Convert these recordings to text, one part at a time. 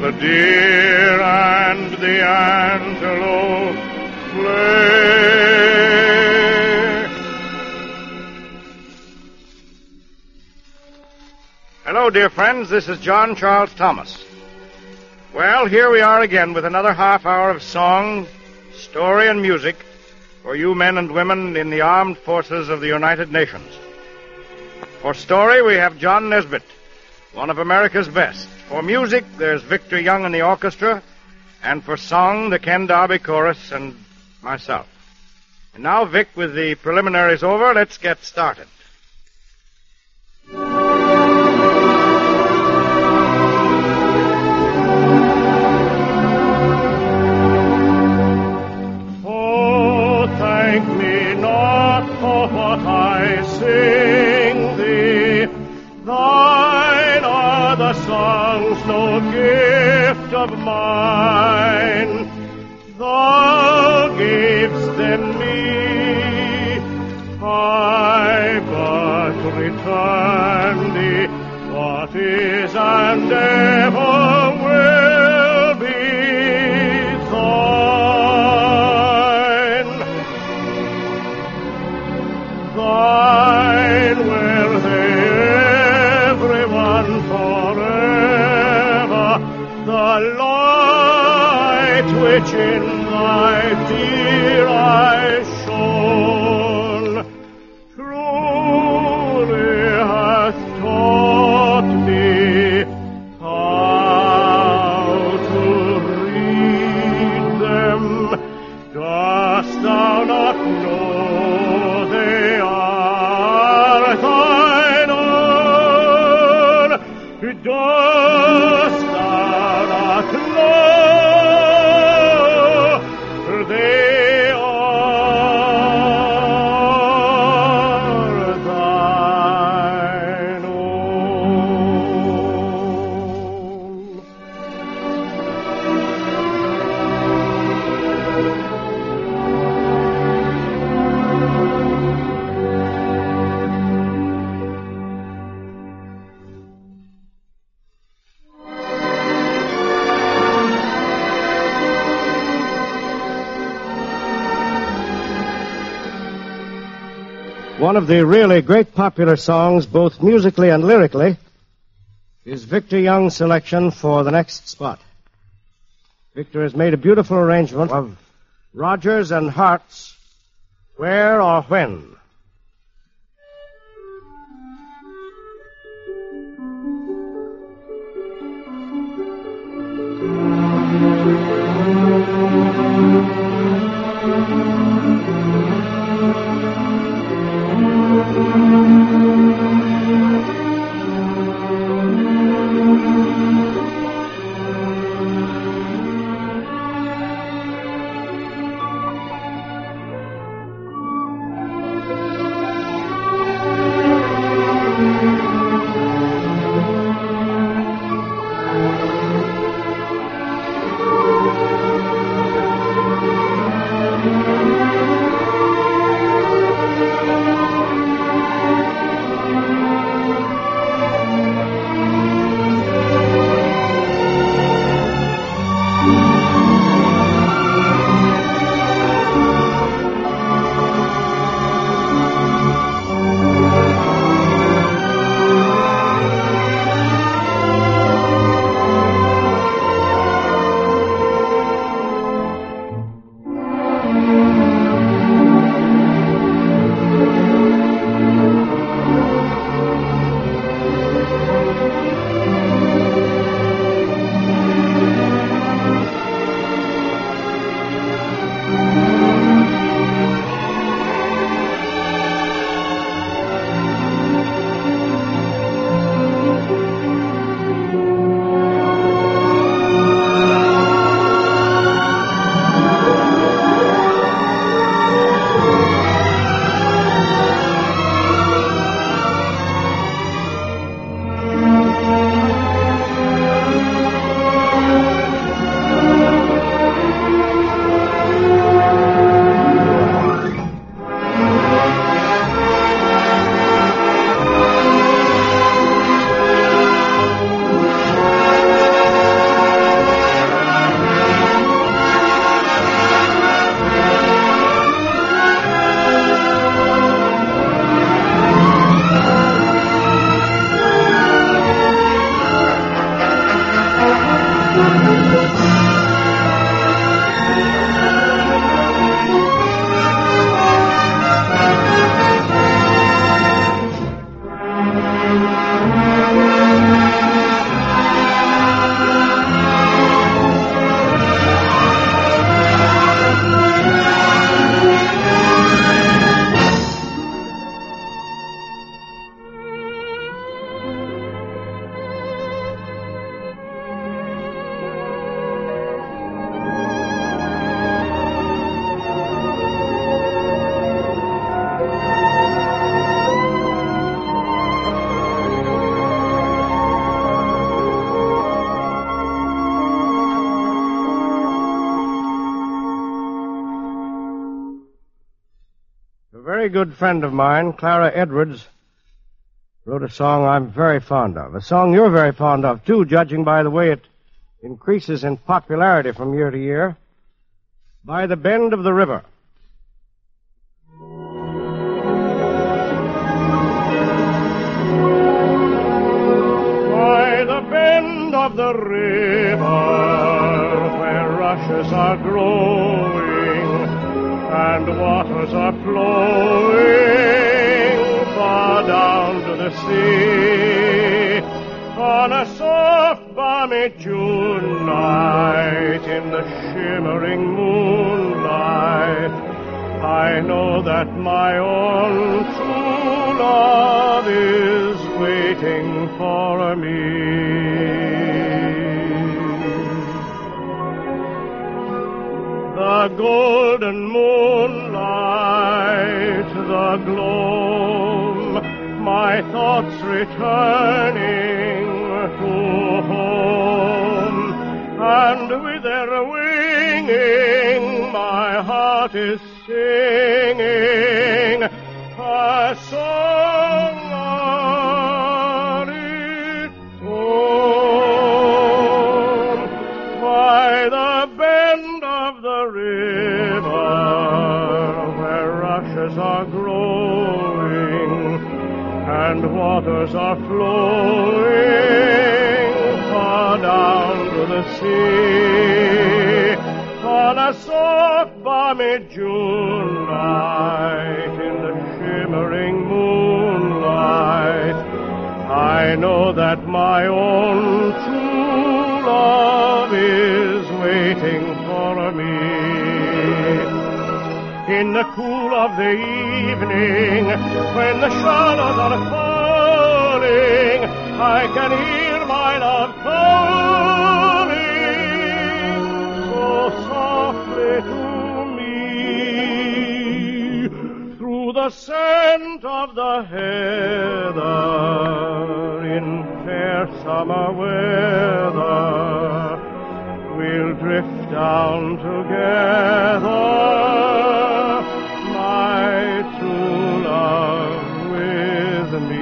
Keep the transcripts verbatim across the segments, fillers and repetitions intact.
the deer and the antelope play. Hello, dear friends. This is John Charles Thomas. Well, here we are again with another half hour of song, story, and music for you men and women in the armed forces of the United Nations. For story, we have John Nesbitt, one of America's best. For music, there's Victor Young and the orchestra, and for song, the Ken Darby Chorus and myself. And now, Vic, with the preliminaries over, let's get started. What I sing thee, thine are the songs, no gift of mine. Thou gavest them me, I but return thee what is and ever will be thine. Thine will they everyone forever, the light which in thy dear eyes shone, truly hath taught me how to read them. Dost thou not know they are thine own? Dost thou not know they are thine own? One of the really great popular songs, both musically and lyrically, is Victor Young's selection for the next spot. Victor has made a beautiful arrangement of Rodgers and Hart's Where or When. very good friend of mine, Clara Edwards, wrote a song I'm very fond of. A song you're very fond of, too, judging by the way it increases in popularity from year to year. By the Bend of the River. By the bend of the river, where rushes are growing and waters are flowing far down to the sea, on a soft, balmy June night, in the shimmering moonlight, I know that my own true love is waiting for me. The golden moonlight, the gloam, my thoughts returning to home, and with their winging, my heart is singing a song on its own. By the bend of the river, where rushes are growing and waters are flowing far down to the sea, on a soft, balmy June night, in the shimmering moonlight, I know that my own true love is waiting for me. In the cool of the evening, when the shadows are falling, I can hear my love calling so softly to me, through the scent of the heather, in fair summer weather, we'll drift down together, my true love with me.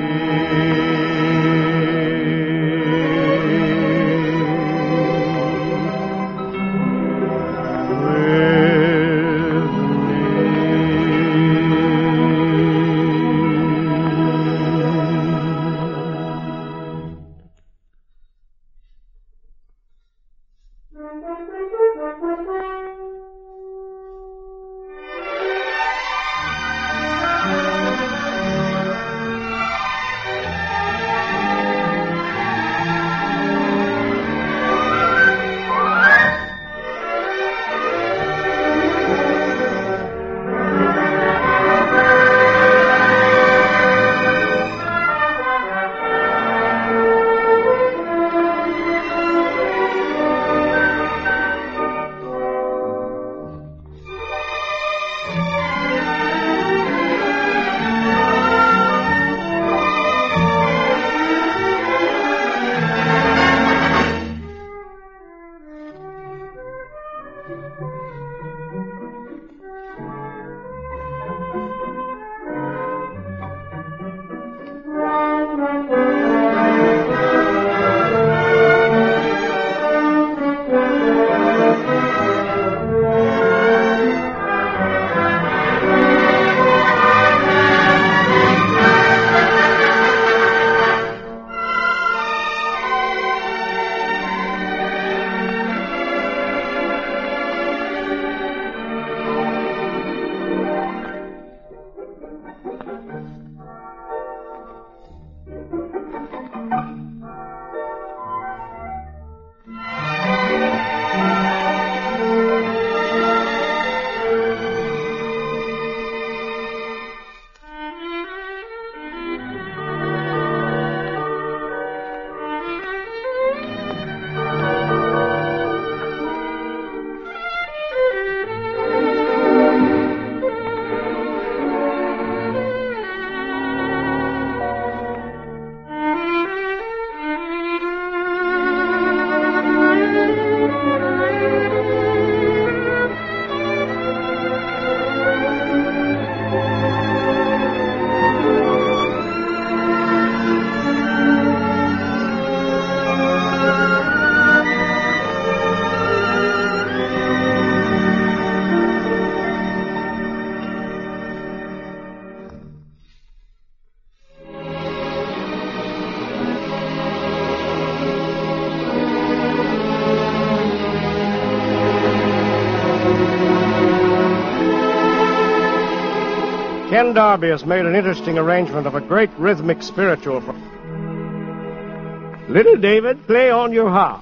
Ken Darby has made an interesting arrangement of a great rhythmic spiritual for... Little David, play on your harp.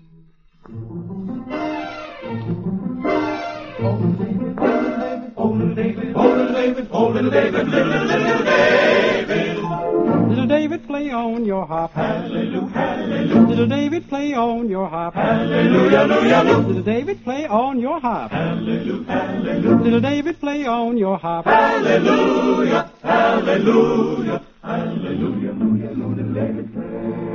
Oh, little David, oh, little David, oh, little David, little, little David. Little David, play on your harp. Hallelujah, hallelujah. Little David, play on your harp. Hallelujah, hallelujah. Little David, play on your harp. Hallelujah, hallelujah. Little David, play on your harp. Hallelujah, hallelujah. Hallelujah, hallelujah, little David, play.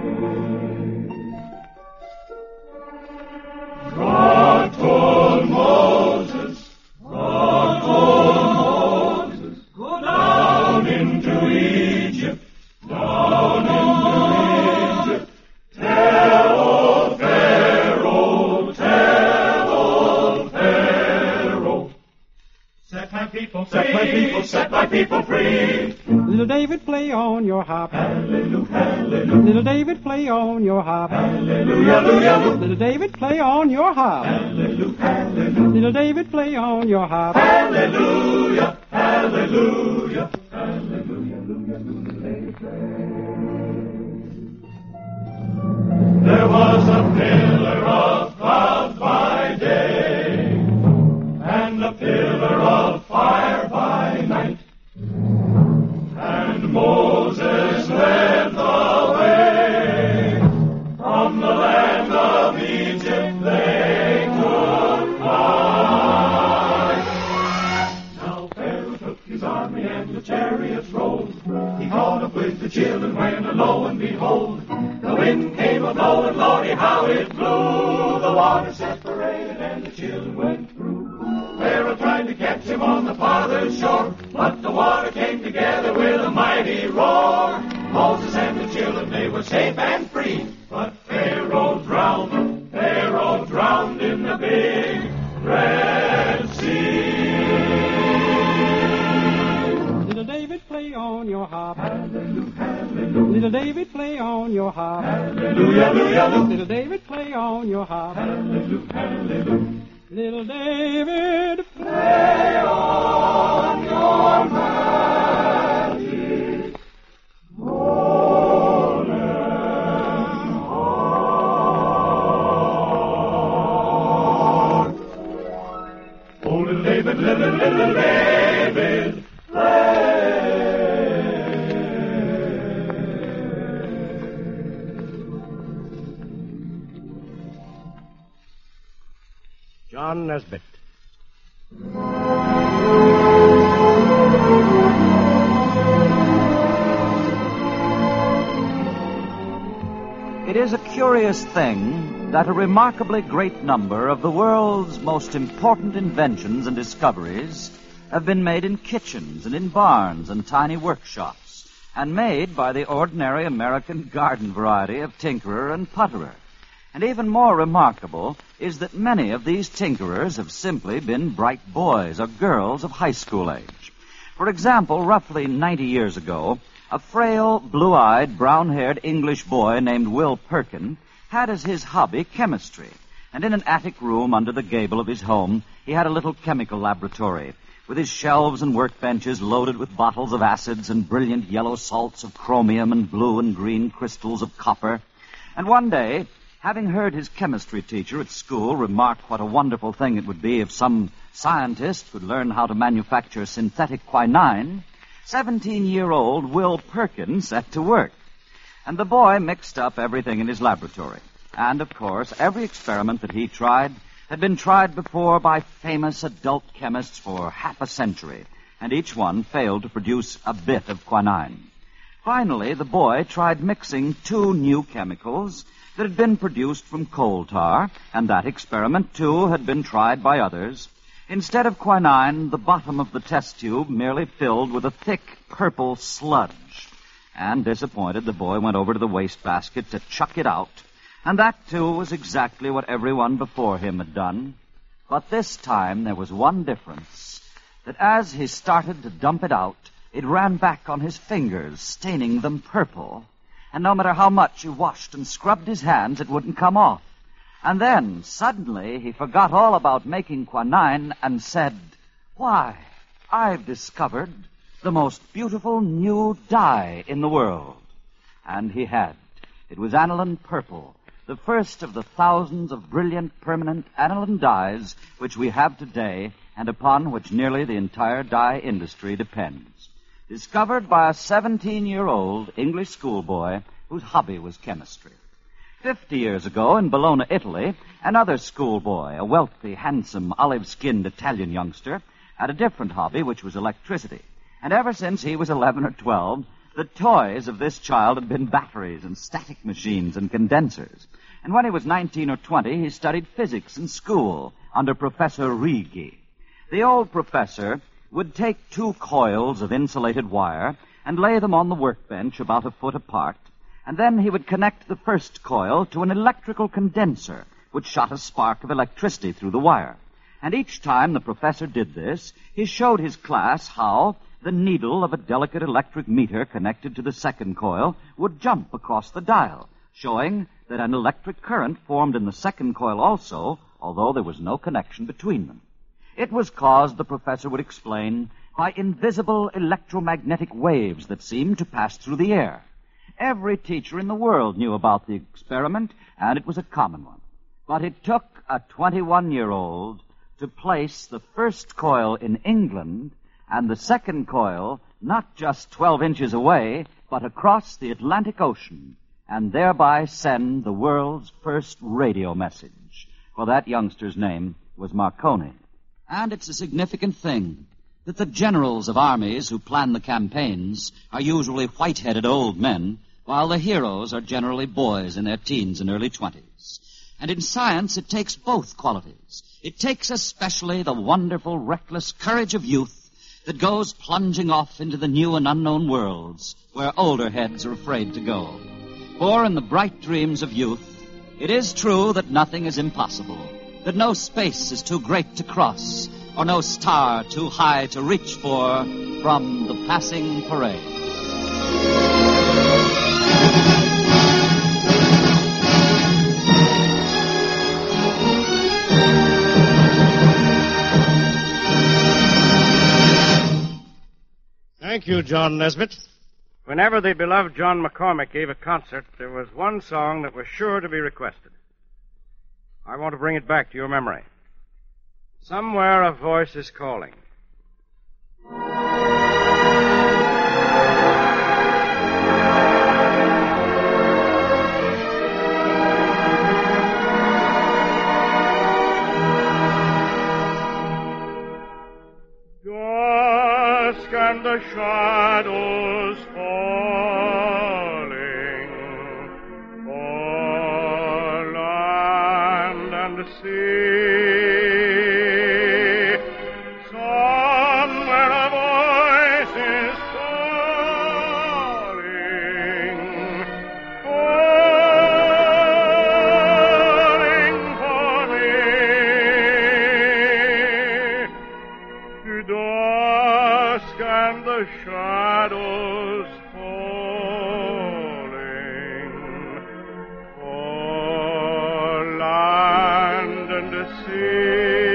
God told Moses, God told Moses, go down into Egypt, down into Egypt. Tell old Pharaoh, tell old Pharaoh. Set my people free, set my people, set my people free. Little David, play on your harp. Hallelujah, hallelujah. Little David, play on your harp. Hallelujah, hallelujah. Little David, play on your harp. Hallelujah, hallelujah. Little David, play on your harp. Hallelujah, hallelujah. Hallelujah, hallelujah, there was a pillar of cloud by day, and a pillar of fire by night. And Moses led the way from the land of Egypt they could fly. Now Pharaoh took his army and the chariots rolled. He caught up with the children when, lo and behold, the wind came a-blowing, Lordy, how it blew. The water separated and the children went through. Pharaoh tried to catch him on the farther shore, but the water came together with a mighty roar. Moses and the children, they were safe and free, but Pharaoh drowned, Pharaoh drowned in the big Red Sea. Little David, play on your harp. Hallelujah, hallelujah. Little David, play on your harp. Hallelujah, hallelujah. Little David, play on your harp. Hallelujah, hallelujah. Little David, Play on your magic golden harp. Oh, little David, little, little David, play. John Nesbitt. It is a curious thing that a remarkably great number of the world's most important inventions and discoveries have been made in kitchens and in barns and tiny workshops, and made by the ordinary American garden variety of tinkerer and putterer. And even more remarkable is that many of these tinkerers have simply been bright boys or girls of high school age. For example, roughly ninety years ago, a frail, blue-eyed, brown-haired English boy named Will Perkin had as his hobby chemistry. And in an attic room under the gable of his home, he had a little chemical laboratory with his shelves and workbenches loaded with bottles of acids and brilliant yellow salts of chromium and blue and green crystals of copper. And one day, having heard his chemistry teacher at school remark what a wonderful thing it would be if some scientist could learn how to manufacture synthetic quinine, seventeen-year-old Will Perkin set to work. And the boy mixed up everything in his laboratory. And, of course, every experiment that he tried had been tried before by famous adult chemists for half a century, and each one failed to produce a bit of quinine. Finally, the boy tried mixing two new chemicals that had been produced from coal tar, and that experiment, too, had been tried by others. Instead of quinine, the bottom of the test tube merely filled with a thick purple sludge. And disappointed, the boy went over to the wastebasket to chuck it out. And that, too, was exactly what everyone before him had done. But this time there was one difference, that as he started to dump it out, it ran back on his fingers, staining them purple. And no matter how much he washed and scrubbed his hands, it wouldn't come off. And then, suddenly, he forgot all about making quinine and said, "Why, I've discovered the most beautiful new dye in the world. And he had. It was aniline purple, the first of the thousands of brilliant permanent aniline dyes which we have today and upon which nearly the entire dye industry depends. Discovered by a seventeen-year-old English schoolboy whose hobby was chemistry. Fifty years ago in Bologna, Italy, another schoolboy, a wealthy, handsome, olive-skinned Italian youngster, had a different hobby, which was electricity. And ever since he was eleven or twelve, the toys of this child had been batteries and static machines and condensers. And when he was nineteen or twenty, he studied physics in school under Professor Righi. The old professor would take two coils of insulated wire and lay them on the workbench about a foot apart, and then he would connect the first coil to an electrical condenser, which shot a spark of electricity through the wire. And each time the professor did this, he showed his class how the needle of a delicate electric meter connected to the second coil would jump across the dial, showing that an electric current formed in the second coil also, although there was no connection between them. It was caused, the professor would explain, by invisible electromagnetic waves that seemed to pass through the air. Every teacher in the world knew about the experiment, and it was a common one. But it took a twenty-one-year-old to place the first coil in England and the second coil not just twelve inches away, but across the Atlantic Ocean, and thereby send the world's first radio message. For that youngster's name was Marconi. And it's a significant thing that the generals of armies who plan the campaigns are usually white-headed old men, while the heroes are generally boys in their teens and early twenties. And in science, it takes both qualities. It takes especially the wonderful, reckless courage of youth that goes plunging off into the new and unknown worlds where older heads are afraid to go. For in the bright dreams of youth, it is true that nothing is impossible, that no space is too great to cross, or no star too high to reach for from the passing parade. Thank you, John Nesbitt. Whenever the beloved John McCormick gave a concert, there was one song that was sure to be requested. I want to bring it back to your memory. Somewhere a voice is calling. Dusk and the shadows falling o'er land and sea. Somewhere a voice is calling, calling for me. To dusk and the shadows falling o'er land and the sea.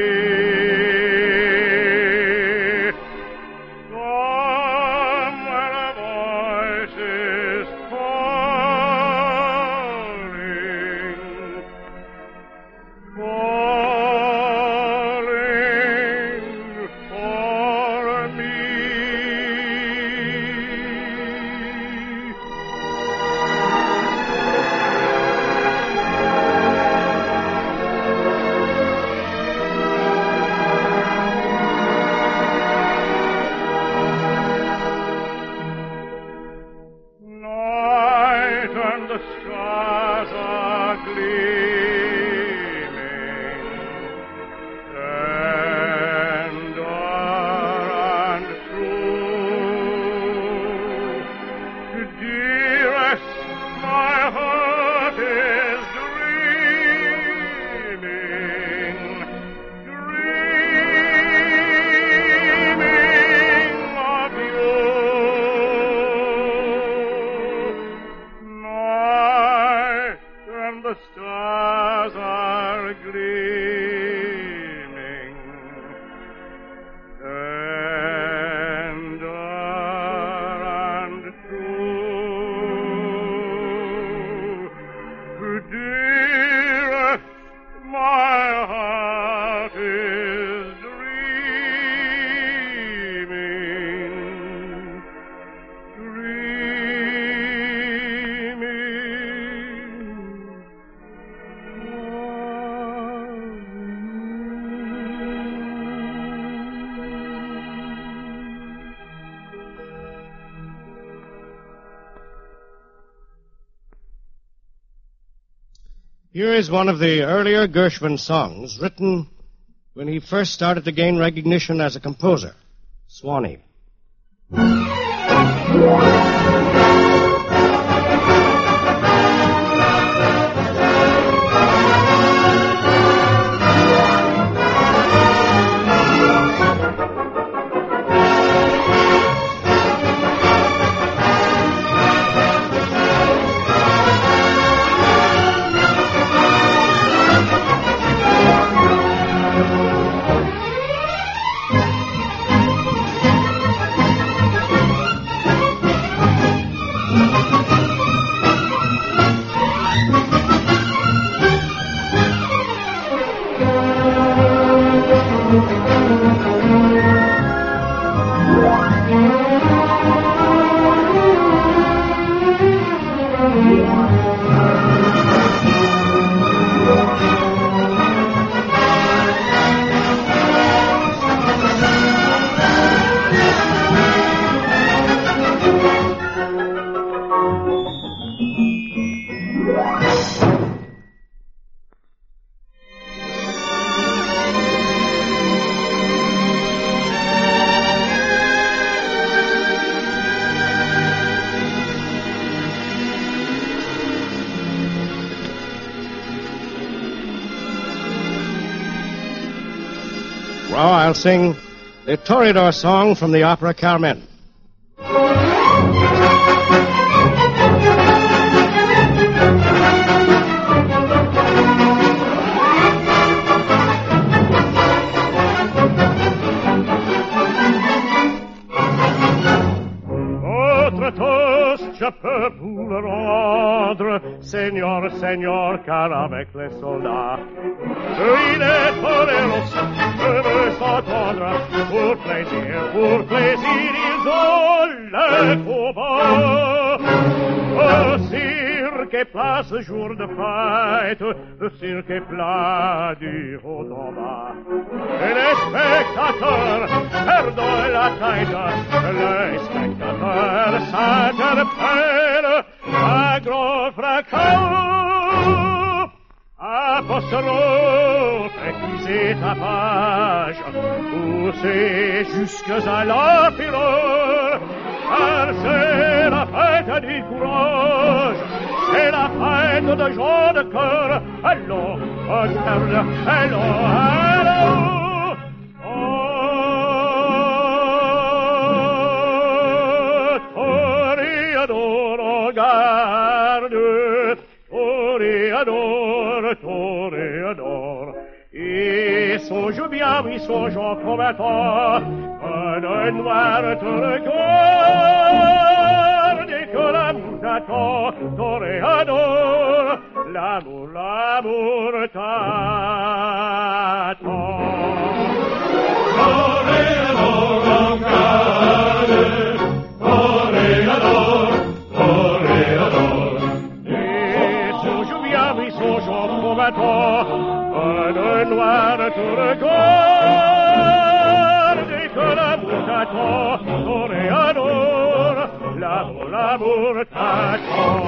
Somewhere a voice is calling, calling for me. Night and the stars are gleaming, tender and true. Dearest, my heart is dreaming, dreaming of you. Night and the stars are gleaming, tender Here is one of the earlier Gershwin songs, written when he first started to gain recognition as a composer, Swanee. Now I'll sing the Toreador song from the opera Carmen. Autre toast, je peux vous le rendre, Seigneur, Seigneur, car avec les soldats, il est toreros, je veux s'entendre, pour plaisir, pour plaisir, ils ont le combat. Au cirque est place jour de fête, le cirque est plat du haut en bas. Et les spectateurs perdent la tête, les spectateurs s'interpellent, un grand fracas. Apostrophe, épuisez ta page, poussez jusque à la fureur, car c'est la fête du courage, c'est la fête de gens de cœur. Allons, regarde, allons, allons, oh, Toreador, regarde, Toreador, Toreador, et songe bien, oui, songe en combattant, que le noir te regarde, et que l'amour t'attend, Toreador, l'amour, l'amour t'attend. Toreador, regarde, Toreador, Toreador, et songe bien, oui, songe en combattant, le noir te regarde et que l'amour t'attend, Toreador, l'amour, l'amour t'attend.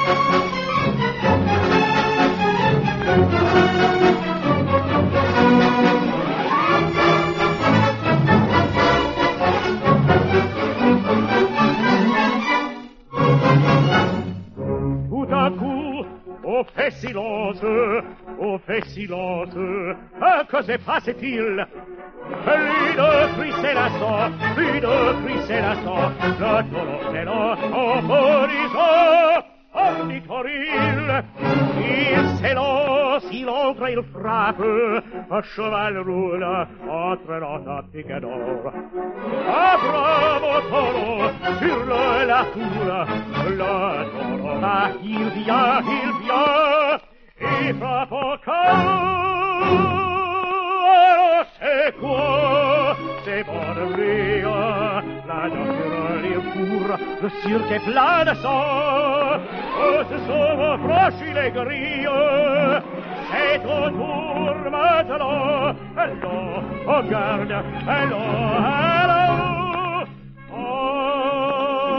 Tout à coup, on fait silence, on fait silence, que se passe-t-il? Plus de cris s'élassant, plus de cris s'élassant, le taureau s'élance en horizon, ornitoril. Il s'élance, il entre, il frappe, un cheval roule, entraînant un piquet d'or. Un bravo taureau hurle la foule, le taureau va, il vient, il vient, il frappe encore. C'est quoi? C'est bon de rire, la nature il court, le cirque est plein de sang, oh, se sont franchis les grilles, c'est au tour maintenant, allons, regarde, allons, allons,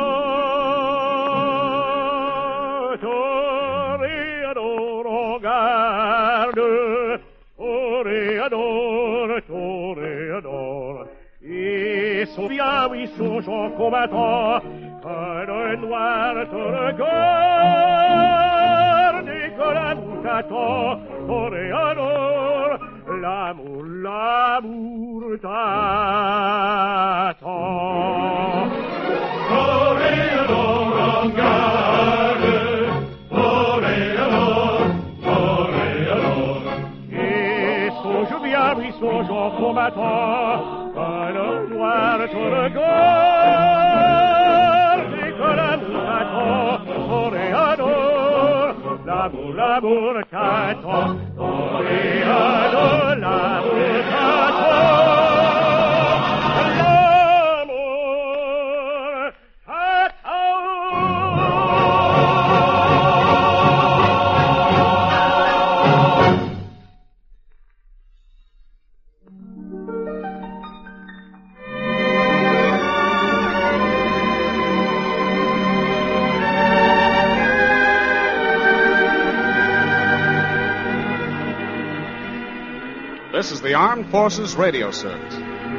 oh, Toreador, regarde. garde, toréador, toréador. Et souviens, oui, songeant combattant, que le noir te regarde et que l'amour t'attend, toréador, l'amour, l'amour t'attend. Toréador, en garde, toréador, toréador. Et songe bien, oui, songeant combattant, que le noir te regarde et que l'amour t'attend, toréador, l'amour, l'amour t'attend, toréador, l'amour t'attend, l'amour This is the Armed Forces Radio Service.